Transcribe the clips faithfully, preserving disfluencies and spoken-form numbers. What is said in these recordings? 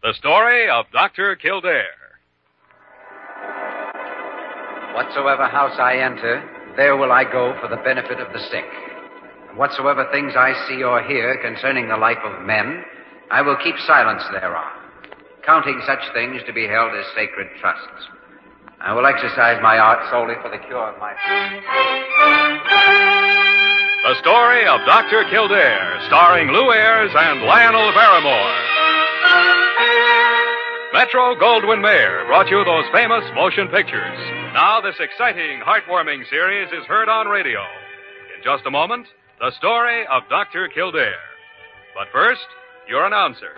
The story of Doctor Kildare. Whatsoever house I enter, there will I go for the benefit of the sick. And whatsoever things I see or hear concerning the life of men, I will keep silence thereon, counting such things to be held as sacred trusts. I will exercise my art solely for the cure of my... The story of Doctor Kildare, starring Lou Ayres and Lionel Barrymore. Metro-Goldwyn-Mayer brought you those famous motion pictures. Now this exciting, heartwarming series is heard on radio. In just a moment, the story of Doctor Kildare. But first, your announcer.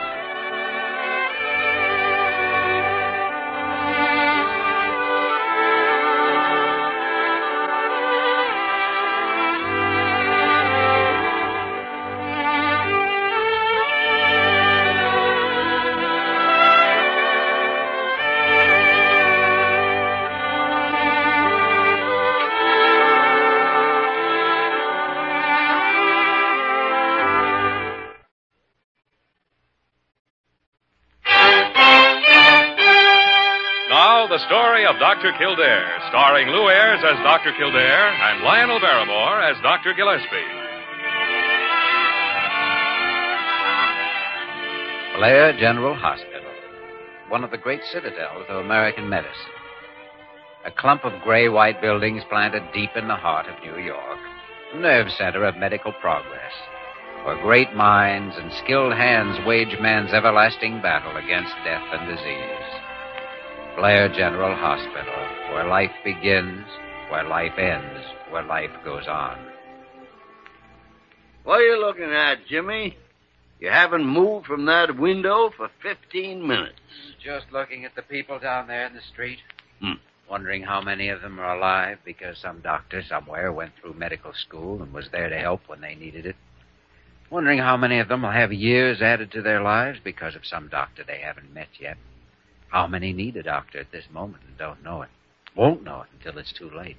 The story of Doctor Kildare, starring Lou Ayres as Doctor Kildare and Lionel Barrymore as Doctor Gillespie. Blair General Hospital, one of the great citadels of American medicine. A clump of gray-white buildings planted deep in the heart of New York, a nerve center of medical progress, where great minds and skilled hands wage man's everlasting battle against death and disease. Blair General Hospital, where life begins, where life ends, where life goes on. What are you looking at, Jimmy? You haven't moved from that window for fifteen minutes. Just looking at the people down there in the street. Hmm. Wondering how many of them are alive because some doctor somewhere went through medical school and was there to help when they needed it. Wondering how many of them will have years added to their lives because of some doctor they haven't met yet. How many need a doctor at this moment and don't know it? Won't know it until it's too late.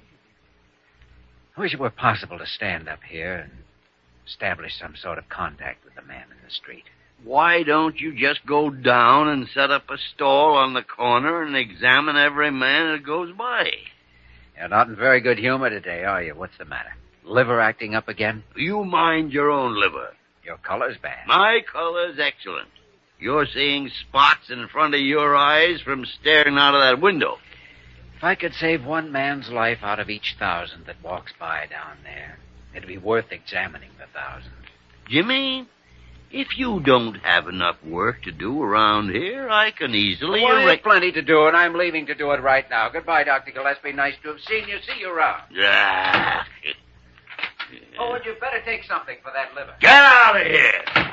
I wish it were possible to stand up here and establish some sort of contact with the man in the street. Why don't you just go down and set up a stall on the corner and examine every man that goes by? You're not in very good humor today, are you? What's the matter? Liver acting up again? You mind your own liver. Your color's bad. My color's excellent. You're seeing spots in front of your eyes from staring out of that window. If I could save one man's life out of each thousand that walks by down there, it'd be worth examining the thousand. Jimmy, if you don't have enough work to do around here, I can easily... Well, arra- there's plenty to do, and I'm leaving to do it right now. Goodbye, Doctor Gillespie. Nice to have seen you. See you around. Ah. Oh, and you better take something for that liver. Get out of here!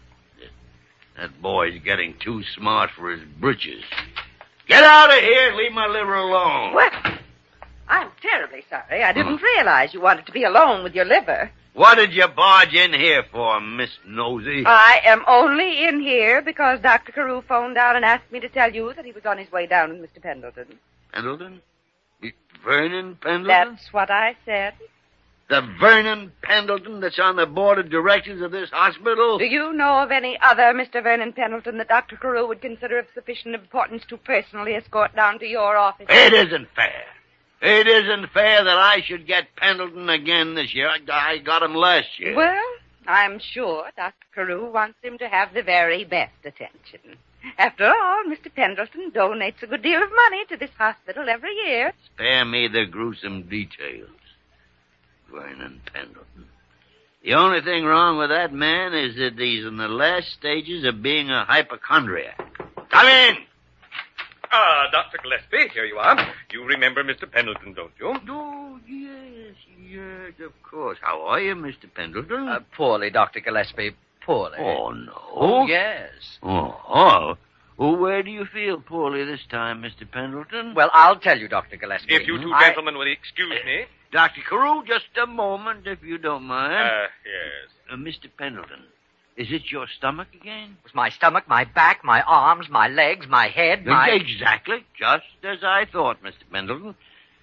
That boy's getting too smart for his britches. Get out of here and leave my liver alone. What? I'm terribly sorry. I didn't realize you wanted to be alone with your liver. What did you barge in here for, Miss Nosy? I am only in here because Doctor Carew phoned down and asked me to tell you that he was on his way down with Mister Pendleton. Pendleton? Vernon Pendleton? That's what I said. The Vernon Pendleton that's on the board of directors of this hospital? Do you know of any other Mister Vernon Pendleton that Doctor Carew would consider of sufficient importance to personally escort down to your office? It isn't fair. It isn't fair that I should get Pendleton again this year. I got him last year. Well, I'm sure Doctor Carew wants him to have the very best attention. After all, Mister Pendleton donates a good deal of money to this hospital every year. Spare me the gruesome details. Vernon Pendleton. The only thing wrong with that man is that he's in the last stages of being a hypochondriac. Come in! Ah, Doctor Gillespie, here you are. You remember Mister Pendleton, don't you? Oh, yes, yes, of course. How are you, Mister Pendleton? Uh, poorly, Doctor Gillespie. Poorly. Oh, no. Oh, yes. Oh, oh. Well, where do you feel poorly this time, Mister Pendleton? Well, I'll tell you, Doctor Gillespie. If you two I... gentlemen will excuse me. Doctor Carew, just a moment, if you don't mind. Uh, yes. Uh, Mister Pendleton, is it your stomach again? It was my stomach, my back, my arms, my legs, my head, my... Exactly. Just as I thought, Mister Pendleton.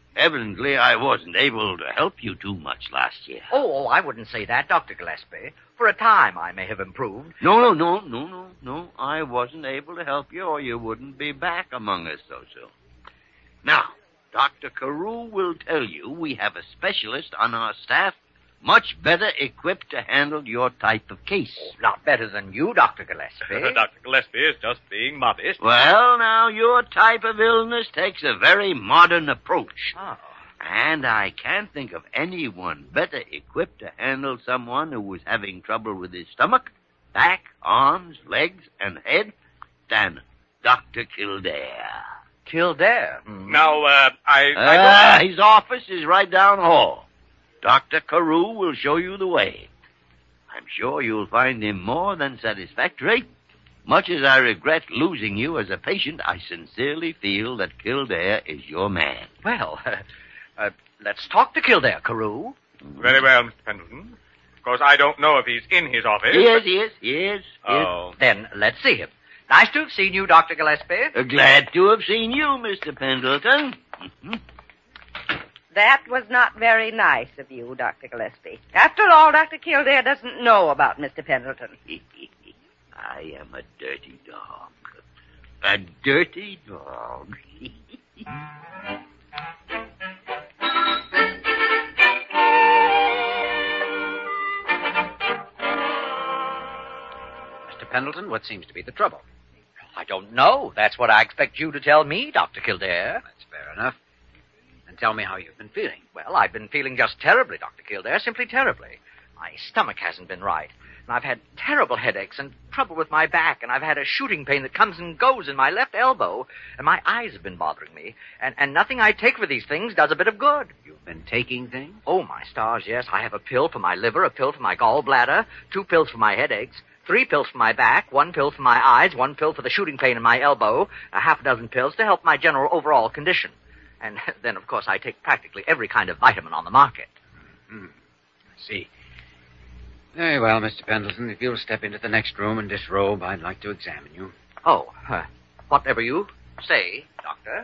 Evidently, I wasn't able to help you too much last year. Oh, I wouldn't say that, Doctor Gillespie. For a time, I may have improved. No, no, no, no, no, no. I wasn't able to help you, or you wouldn't be back among us so soon. Now, Doctor Carew will tell you we have a specialist on our staff much better equipped to handle your type of case. Oh, not better than you, Doctor Gillespie. Doctor Gillespie is just being modest. Well, now, your type of illness takes a very modern approach. Oh. And I can't think of anyone better equipped to handle someone who was having trouble with his stomach, back, arms, legs, and head than Doctor Kildare. Kildare? Mm. Now, uh, I... I Ah, don't... his office is right down the hall. Doctor Carew will show you the way. I'm sure you'll find him more than satisfactory. Much as I regret losing you as a patient, I sincerely feel that Kildare is your man. Well, uh, uh, let's talk to Kildare, Carew. Very well, Mister Pendleton. Of course, I don't know if he's in his office. Yes, but... yes, yes. Oh. Then let's see him. Nice to have seen you, Doctor Gillespie. Uh, glad to have seen you, Mister Pendleton. Mm-hmm. That was not very nice of you, Doctor Gillespie. After all, Doctor Kildare doesn't know about Mister Pendleton. I am a dirty dog. A dirty dog. Mister Pendleton, what seems to be the trouble? I don't know. That's what I expect you to tell me, Doctor Kildare. That's fair enough. And tell me how you've been feeling. Well, I've been feeling just terribly, Doctor Kildare, simply terribly. My stomach hasn't been right, and I've had terrible headaches and trouble with my back, and I've had a shooting pain that comes and goes in my left elbow, and my eyes have been bothering me, and, and nothing I take for these things does a bit of good. You've been taking things? Oh, my stars, yes. I have a pill for my liver, a pill for my gallbladder, two pills for my headaches, three pills for my back, one pill for my eyes, one pill for the shooting pain in my elbow, a half a dozen pills to help my general overall condition. And then, of course, I take practically every kind of vitamin on the market. Hmm. I see. Very well, Mister Pendleton. If you'll step into the next room and disrobe, I'd like to examine you. Oh, uh, whatever you say, Doctor.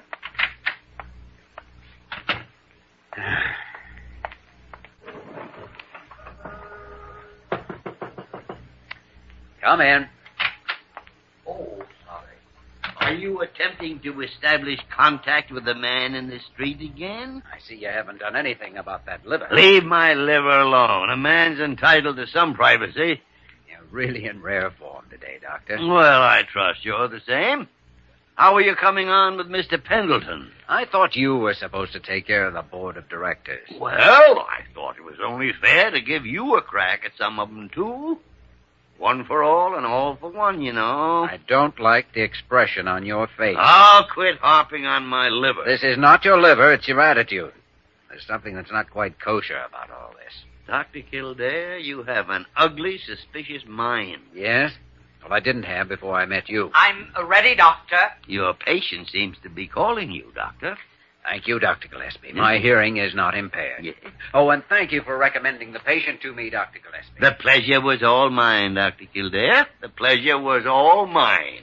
Come in. Oh, sorry. Are you attempting to establish contact with the man in the street again? I see you haven't done anything about that liver. Leave my liver alone. A man's entitled to some privacy. You're really in rare form today, Doctor. Well, I trust you're the same. How are you coming on with Mister Pendleton? I thought you were supposed to take care of the board of directors. Well, I thought it was only fair to give you a crack at some of them, too. One for all and all for one, you know. I don't like the expression on your face. I'll quit harping on my liver. This is not your liver, it's your attitude. There's something that's not quite kosher about all this. Doctor Kildare, you have an ugly, suspicious mind. Yes? Well, I didn't have before I met you. I'm ready, Doctor. Your patient seems to be calling you, Doctor. Thank you, Doctor Gillespie. My hearing is not impaired. Yes. Oh, and thank you for recommending the patient to me, Doctor Gillespie. The pleasure was all mine, Doctor Kildare. The pleasure was all mine.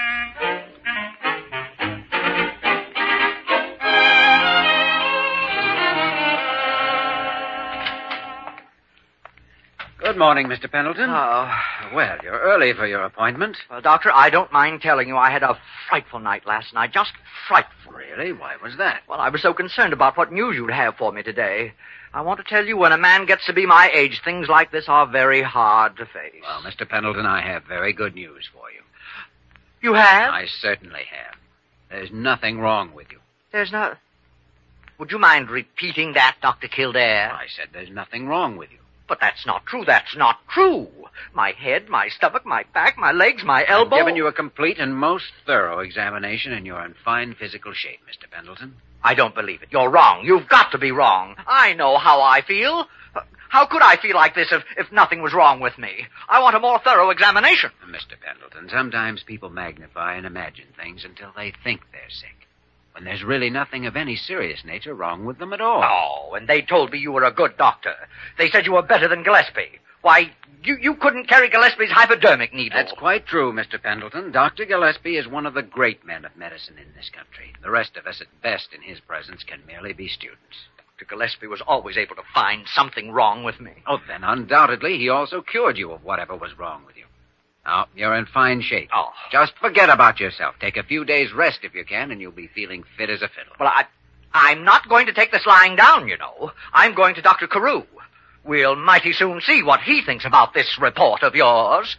Good morning, Mister Pendleton. Oh. Well, you're early for your appointment. Well, Doctor, I don't mind telling you I had a frightful night last night. Just frightful. Really? Why was that? Well, I was so concerned about what news you'd have for me today. I want to tell you, when a man gets to be my age, things like this are very hard to face. Well, Mister Pendleton, I have very good news for you. You have? I certainly have. There's nothing wrong with you. There's no... Would you mind repeating that, Doctor Kildare? I said there's nothing wrong with you. But that's not true. That's not true. My head, my stomach, my back, my legs, my elbow... I've given you a complete and most thorough examination, and you're in fine physical shape, Mister Pendleton. I don't believe it. You're wrong. You've got to be wrong. I know how I feel. How could I feel like this if, if nothing was wrong with me? I want a more thorough examination. Mister Pendleton, sometimes people magnify and imagine things until they think they're sick, when there's really nothing of any serious nature wrong with them at all. Oh, and they told me you were a good doctor. They said you were better than Gillespie. Why, you, you couldn't carry Gillespie's hypodermic needle. That's quite true, Mister Pendleton. Doctor Gillespie is one of the great men of medicine in this country. The rest of us, at best, in his presence, can merely be students. Doctor Gillespie was always able to find something wrong with me. Oh, then undoubtedly he also cured you of whatever was wrong with you. Now, you're in fine shape. Oh. Just forget about yourself. Take a few days' rest if you can, and you'll be feeling fit as a fiddle. Well, I, I'm not going to take this lying down, you know. I'm going to Doctor Carew. We'll mighty soon see what he thinks about this report of yours.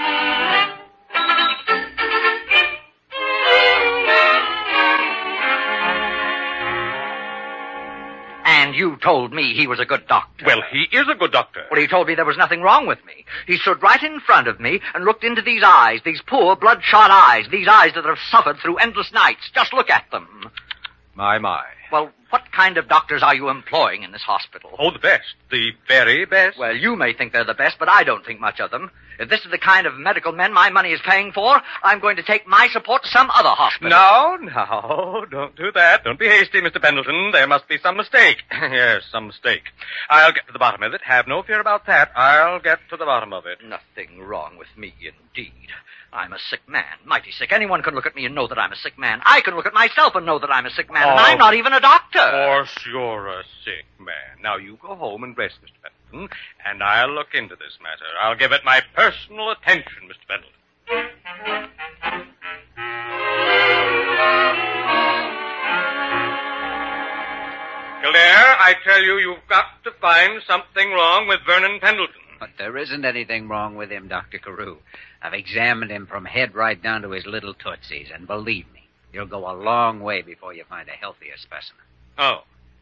And you told me he was a good doctor. Well, he is a good doctor. Well, he told me there was nothing wrong with me. He stood right in front of me and looked into these eyes, these poor bloodshot eyes, these eyes that have suffered through endless nights. Just look at them. My, my. Well, what kind of doctors are you employing in this hospital? Oh, the best. The very best. Well, you may think they're the best, but I don't think much of them. If this is the kind of medical men my money is paying for, I'm going to take my support to some other hospital. No, no, don't do that. Don't be hasty, Mister Pendleton. There must be some mistake. Yes, some mistake. I'll get to the bottom of it. Have no fear about that. I'll get to the bottom of it. Nothing wrong with me, indeed. I'm a sick man, mighty sick. Anyone can look at me and know that I'm a sick man. I can look at myself and know that I'm a sick man, Oh, and I'm not even a doctor. Of course you're a sick man. Now, you go home and rest, Mister Pendleton, and I'll look into this matter. I'll give it my personal attention, Mister Pendleton. Kildare, I tell you, you've got to find something wrong with Vernon Pendleton. But there isn't anything wrong with him, Doctor Carew. I've examined him from head right down to his little tootsies, and believe me, you'll go a long way before you find a healthier specimen. Oh.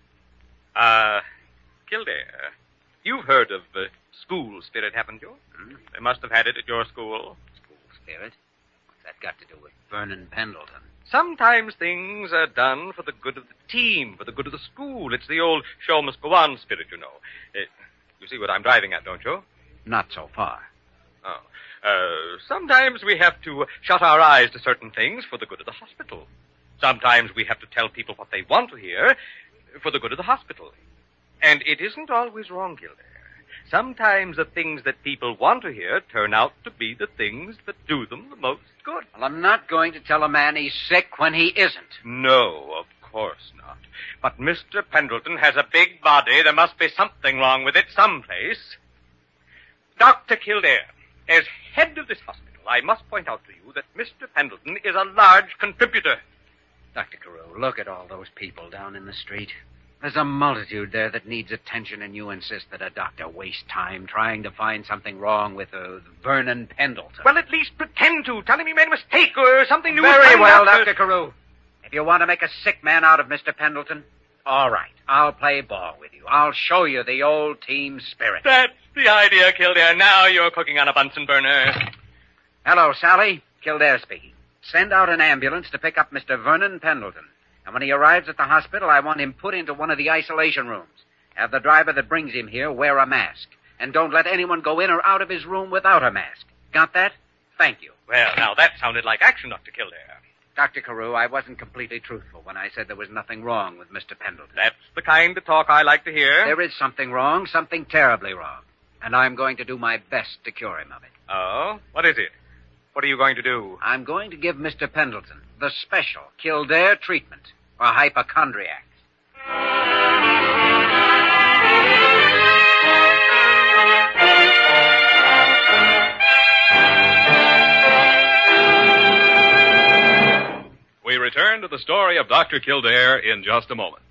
Uh, Kildare, you've heard of uh, school spirit, haven't you? Hmm? They must have had it at your school. School spirit? What's that got to do with Vernon Pendleton? Sometimes things are done for the good of the team, for the good of the school. It's the old show must go on spirit, you know. Uh, you see what I'm driving at, don't you? Not so far. Oh. Uh, sometimes we have to shut our eyes to certain things for the good of the hospital. Sometimes we have to tell people what they want to hear for the good of the hospital. And it isn't always wrong, Kildare. Sometimes the things that people want to hear turn out to be the things that do them the most good. Well, I'm not going to tell a man he's sick when he isn't. No, of course not. But Mister Pendleton has a big body. There must be something wrong with it someplace. Doctor Kildare, as head of this hospital, I must point out to you that Mister Pendleton is a large contributor. Doctor Carew, look at all those people down in the street. There's a multitude there that needs attention, and you insist that a doctor waste time trying to find something wrong with uh, Vernon Pendleton. Well, at least pretend to. Tell him he made a mistake or something new. Very well, Doctor Doctor Carew. If you want to make a sick man out of Mister Pendleton, all right. I'll play ball with you. I'll show you the old team spirit. That's the idea, Kildare. Now you're cooking on a Bunsen burner. Hello, Sally. Kildare speaking. Send out an ambulance to pick up Mister Vernon Pendleton. And when he arrives at the hospital, I want him put into one of the isolation rooms. Have the driver that brings him here wear a mask. And don't let anyone go in or out of his room without a mask. Got that? Thank you. Well, now that sounded like action, Doctor Kildare. Doctor Carew, I wasn't completely truthful when I said there was nothing wrong with Mister Pendleton. That's the kind of talk I like to hear. There is something wrong, something terribly wrong. And I'm going to do my best to cure him of it. Oh? What is it? What are you going to do? I'm going to give Mister Pendleton the special Kildare treatment for hypochondriacs. We return to the story of Doctor Kildare in just a moment.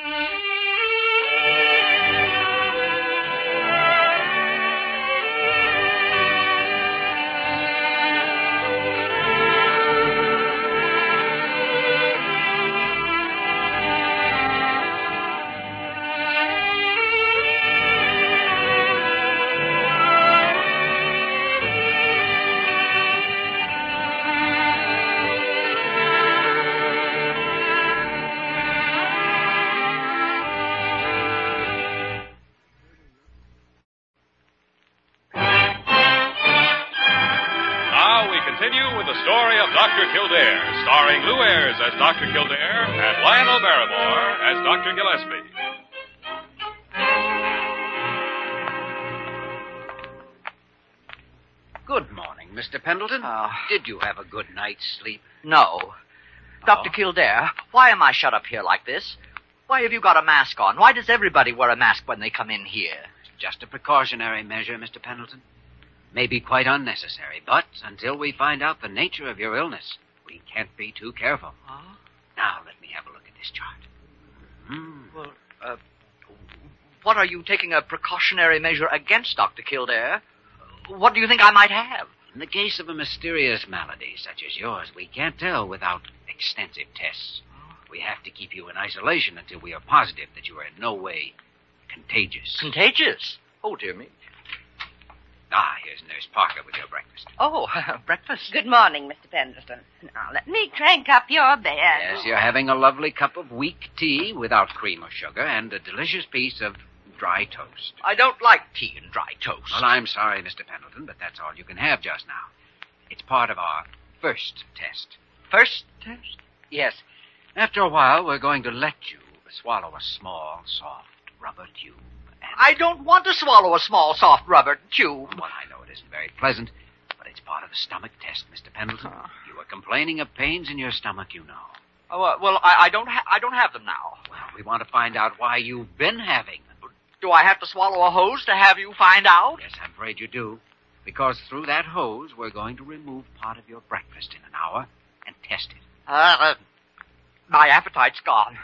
Continue with the story of Doctor Kildare, starring Lou Ayres as Doctor Kildare and Lionel Barrymore as Doctor Gillespie. Good morning, Mister Pendleton. Oh. Did you have a good night's sleep? No. Doctor Kildare, why am I shut up here like this? Why have you got a mask on? Why does everybody wear a mask when they come in here? Just a precautionary measure, Mister Pendleton. May be quite unnecessary, but until we find out the nature of your illness, we can't be too careful. Huh? Now, let me have a look at this chart. Hmm. Well, uh, what are you taking a precautionary measure against, Doctor Kildare? What do you think I might have? In the case of a mysterious malady such as yours, we can't tell without extensive tests. We have to keep you in isolation until we are positive that you are in no way contagious. Contagious? Oh, dear me. Ah, here's Nurse Parker with your breakfast. Oh, breakfast. Good morning, Mister Pendleton. Now, let me crank up your bed. Yes, you're having a lovely cup of weak tea without cream or sugar and a delicious piece of dry toast. I don't like tea and dry toast. Well, I'm sorry, Mister Pendleton, but that's all you can have just now. It's part of our first test. First test? Yes. After a while, we're going to let you swallow a small, soft rubber tube. And... I don't want to swallow a small, soft rubber tube. Well, I know it isn't very pleasant, but it's part of the stomach test, Mister Pendleton. Uh. You were complaining of pains in your stomach, you know. Oh, uh, well, I, I don't ha- I don't have them now. Well, we want to find out why you've been having them. Do I have to swallow a hose to have you find out? Yes, I'm afraid you do. Because through that hose, we're going to remove part of your breakfast in an hour and test it. Uh, uh, my appetite's gone.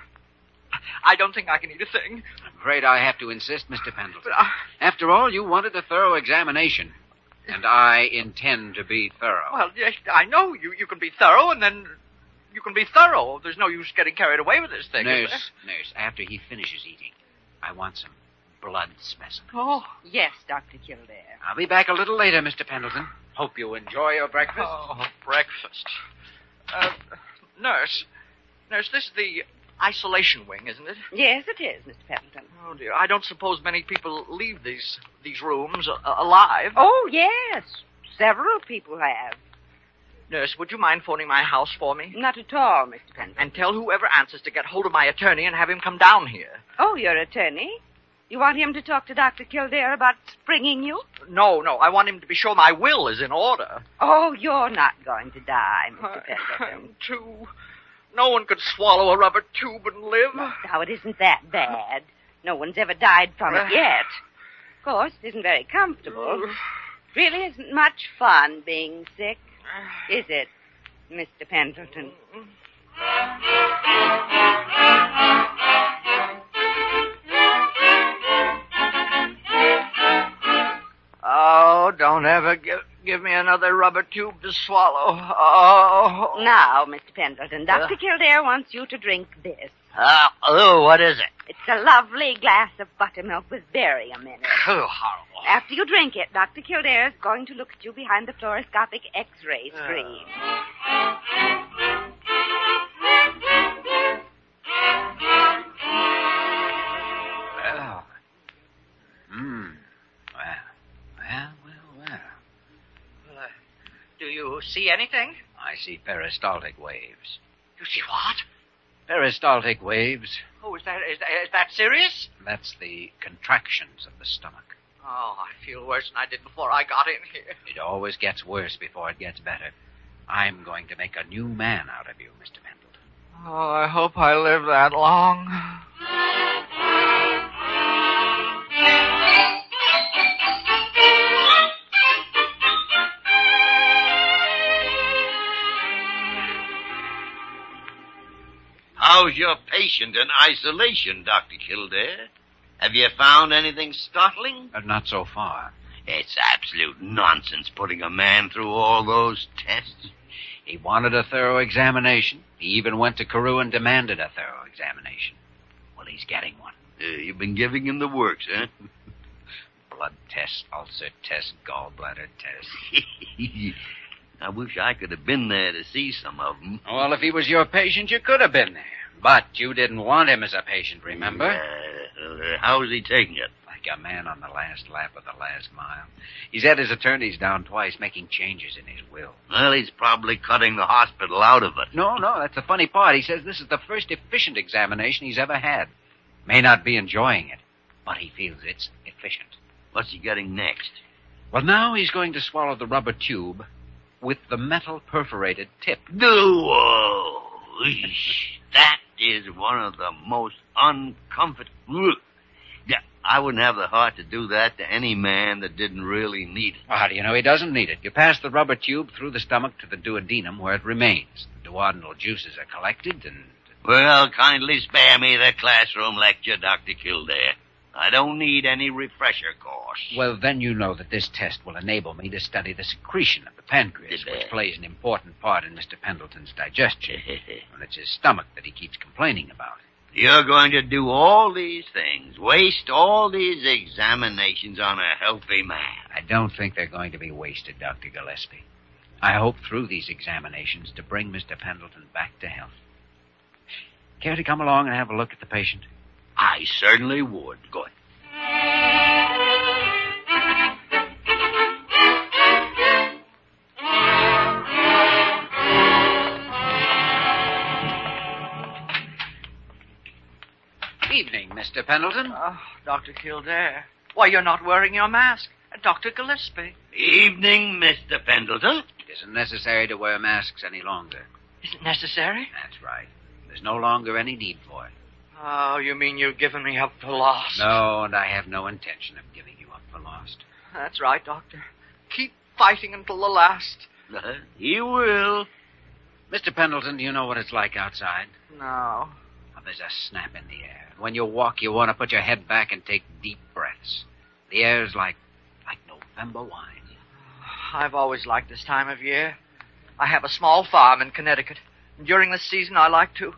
I don't think I can eat a thing. I'm afraid I have to insist, Mister Pendleton. Uh, After all, you wanted a thorough examination. And I intend to be thorough. Well, yes, I know you, you can be thorough, and then you can be thorough. There's no use getting carried away with this thing, is Nurse, nurse, after he finishes eating, I want some blood specimen. there? Oh. Yes, Doctor Kildare. I'll be back a little later, Mister Pendleton. Hope you enjoy your breakfast. Oh, breakfast. Uh, nurse. Nurse, this is the isolation wing, isn't it? Yes, it is, Mister Pendleton. Oh, dear. I don't suppose many people leave these these rooms uh, alive. Oh, yes. Several people have. Nurse, would you mind phoning my house for me? Not at all, Mister Pendleton. And tell whoever answers to get hold of my attorney and have him come down here. Oh, your attorney? You want him to talk to Doctor Kildare about springing you? No, no. I want him to be sure my will is in order. Oh, you're not going to die, Mister Pendleton. I'm too... No one could swallow a rubber tube and live. Now, it isn't that bad. No one's ever died from it yet. Of course, it isn't very comfortable. It really isn't much fun being sick, is it, Mister Pendleton? Oh, don't ever give, give me another rubber tube to swallow. Oh. Now, Mister Pendleton, Doctor Kildare wants you to drink this. Uh, oh, what is it? It's a lovely glass of buttermilk with barium in it. Oh, horrible. After you drink it, Doctor Kildare is going to look at you behind the fluoroscopic X-ray screen. Well. Hmm. Well. Well, well, well. Uh, do you see anything? I see peristaltic waves. You see what? Peristaltic waves. Oh, is that, is that, is that serious? That's the contractions of the stomach. Oh, I feel worse than I did before I got in here. It always gets worse before it gets better. I'm going to make a new man out of you, Mister Pendleton. Oh, I hope I live that long. How's your patient in isolation, Doctor Kildare? Have you found anything startling? But not so far. It's absolute nonsense putting a man through all those tests. He wanted a thorough examination. He even went to Carew and demanded a thorough examination. Well, he's getting one. Uh, you've been giving him the works, huh? Blood test, ulcer test, gallbladder test. I wish I could have been there to see some of them. Well, if he was your patient, you could have been there. But you didn't want him as a patient, remember? Uh, uh, how's he taking it? Like a man on the last lap of the last mile. He's had his attorneys down twice, making changes in his will. Well, he's probably cutting the hospital out of it. No, no, that's the funny part. He says this is the first efficient examination he's ever had. May not be enjoying it, but he feels it's efficient. What's he getting next? Well, now he's going to swallow the rubber tube with the metal perforated tip. No, eesh, that is one of the most uncomfortable. Yeah, I wouldn't have the heart to do that to any man that didn't really need it. Well, how do you know he doesn't need it? You pass the rubber tube through the stomach to the duodenum where it remains. The duodenal juices are collected and... Well, kindly spare me the classroom lecture, Doctor Kildare. I don't need any refresher course. Well, then you know that this test will enable me to study the secretion of the pancreas, which plays an important part in Mister Pendleton's digestion. And it's his stomach that he keeps complaining about. You're going to do all these things, waste all these examinations on a healthy man. I don't think they're going to be wasted, Doctor Gillespie. I hope through these examinations to bring Mister Pendleton back to health. Care to come along and have a look at the patient? I certainly would. Good. Evening, Mister Pendleton. Oh, Doctor Kildare. Why, you're not wearing your mask. Doctor Gillespie. Evening, Mister Pendleton. It isn't necessary to wear masks any longer. Is it necessary? That's right. There's no longer any need for it. Oh, you mean you've given me up for lost? No, and I have no intention of giving you up for lost. That's right, Doctor. Keep fighting until the last. Uh, you will. Mister Pendleton, do you know what it's like outside? No. Well, there's a snap in the air. When you walk, you want to put your head back and take deep breaths. The air's like, like November wine. I've always liked this time of year. I have a small farm in Connecticut. And during this season, I like to...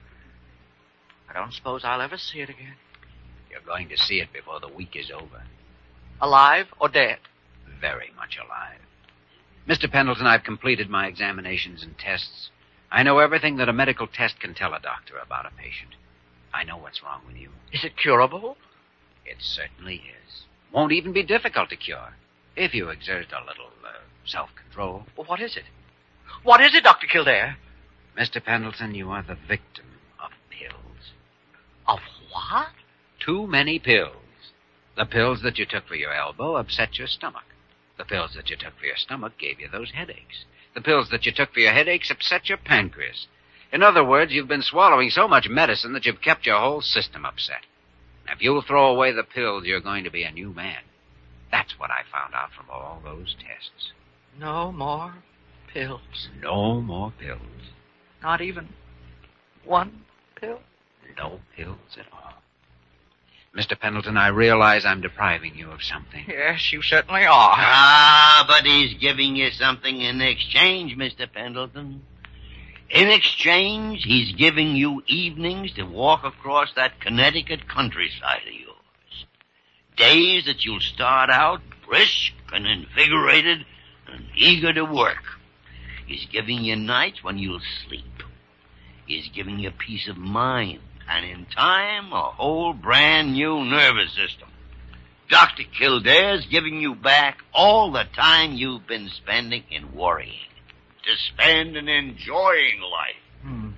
I don't suppose I'll ever see it again. You're going to see it before the week is over. Alive or dead? Very much alive. Mister Pendleton, I've completed my examinations and tests. I know everything that a medical test can tell a doctor about a patient. I know what's wrong with you. Is it curable? It certainly is. Won't even be difficult to cure if you exert a little uh, self-control. Well, what is it? What is it, Doctor Kildare? Mister Pendleton, you are the victim of pills. Of what? Too many pills. The pills that you took for your elbow upset your stomach. The pills that you took for your stomach gave you those headaches. The pills that you took for your headaches upset your pancreas. In other words, you've been swallowing so much medicine that you've kept your whole system upset. Now, if you'll throw away the pills, you're going to be a new man. That's what I found out from all those tests. No more pills. No more pills. Not even one pill? No pills at all. Mister Pendleton, I realize I'm depriving you of something. Yes, you certainly are. Ah, but he's giving you something in exchange, Mister Pendleton. In exchange, he's giving you evenings to walk across that Connecticut countryside of yours. Days that you'll start out brisk and invigorated and eager to work. He's giving you nights when you'll sleep. He's giving you peace of mind, and in time, a whole brand new nervous system. Doctor Kildare's giving you back all the time you've been spending in worrying. To spend in enjoying life. Hmm.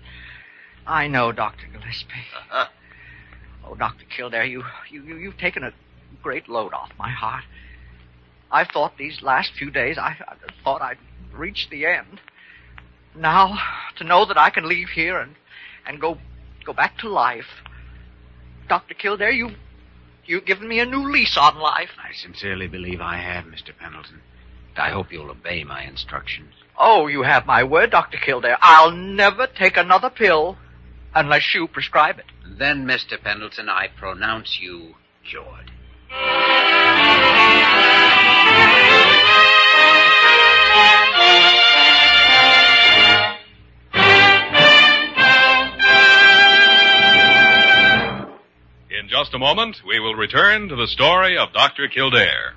I know, Doctor Gillespie. Uh-huh. Oh, Doctor Kildare, you, you, you, you've taken a great load off my heart. I thought these last few days, I, I thought I'd reached the end. Now, to know that I can leave here and, and go, go back to life. Doctor Kildare, you, you've given me a new lease on life. I sincerely believe I have, Mister Pendleton. I hope you'll obey my instructions. Oh, you have my word, Doctor Kildare. I'll never take another pill unless you prescribe it. Then, Mister Pendleton, I pronounce you cured. In just a moment, we will return to the story of Doctor Kildare.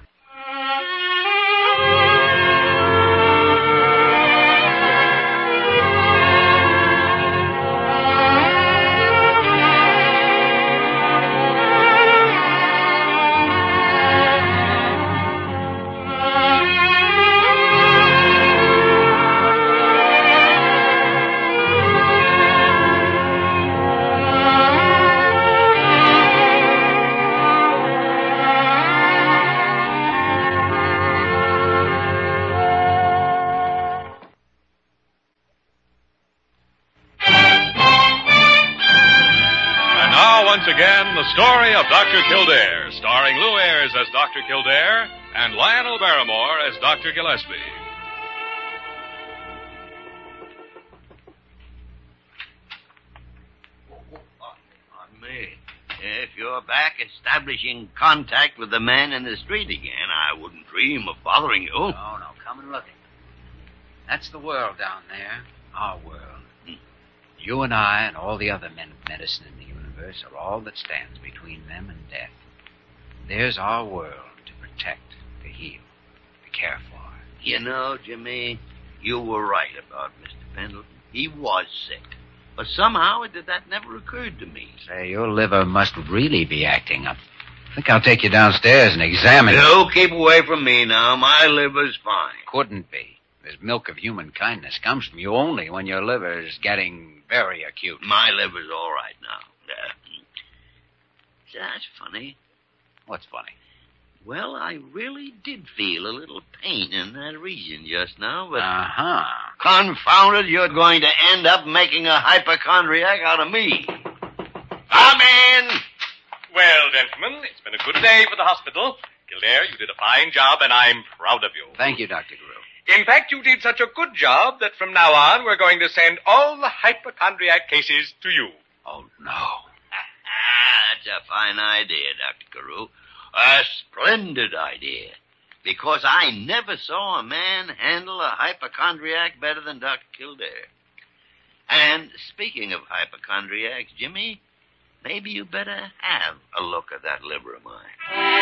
once again the story of Doctor Kildare, starring Lou Ayres as Doctor Kildare and Lionel Barrymore as Doctor Gillespie. On me. If you're back establishing contact with the man in the street again, I wouldn't dream of bothering you. No, no, come and look at it. That's the world down there, our world. Hmm. You and I and all the other men of medicine in the universe are all that stands between them and death. There's our world to protect, to heal, to care for. You know, Jimmy, you were right about Mister Pendleton. He was sick. But somehow it, that never occurred to me. Say, your liver must really be acting up. I think I'll take you downstairs and examine it. You keep away from me now. My liver's fine. Couldn't be. This milk of human kindness comes from you only when your liver's getting very acute. My liver's all right now. Uh, that's funny. What's funny? Well, I really did feel a little pain in that region just now, but... Uh-huh. Confounded, you're going to end up making a hypochondriac out of me. Come in! Well, gentlemen, it's been a good day for the hospital. Kildare, you did a fine job, and I'm proud of you. Thank you, Doctor Grew. In fact, you did such a good job that from now on, we're going to send all the hypochondriac cases to you. Oh, no. That's a fine idea, Doctor Carew. A splendid idea. Because I never saw a man handle a hypochondriac better than Doctor Kildare. And speaking of hypochondriacs, Jimmy, maybe you better have a look at that liver of mine.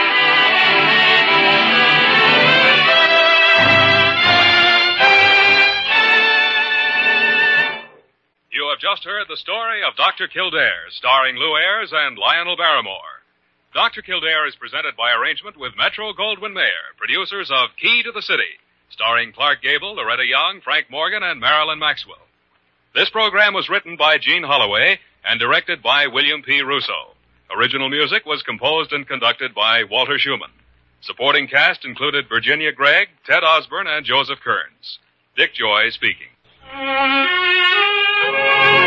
You have just heard the story of Doctor Kildare, starring Lou Ayres and Lionel Barrymore. Doctor Kildare is presented by arrangement with Metro-Goldwyn-Mayer, producers of Key to the City, starring Clark Gable, Loretta Young, Frank Morgan, and Marilyn Maxwell. This program was written by Gene Holloway and directed by William P. Russo. Original music was composed and conducted by Walter Schumann. Supporting cast included Virginia Gregg, Ted Osborne, and Joseph Kearns. Dick Joy speaking.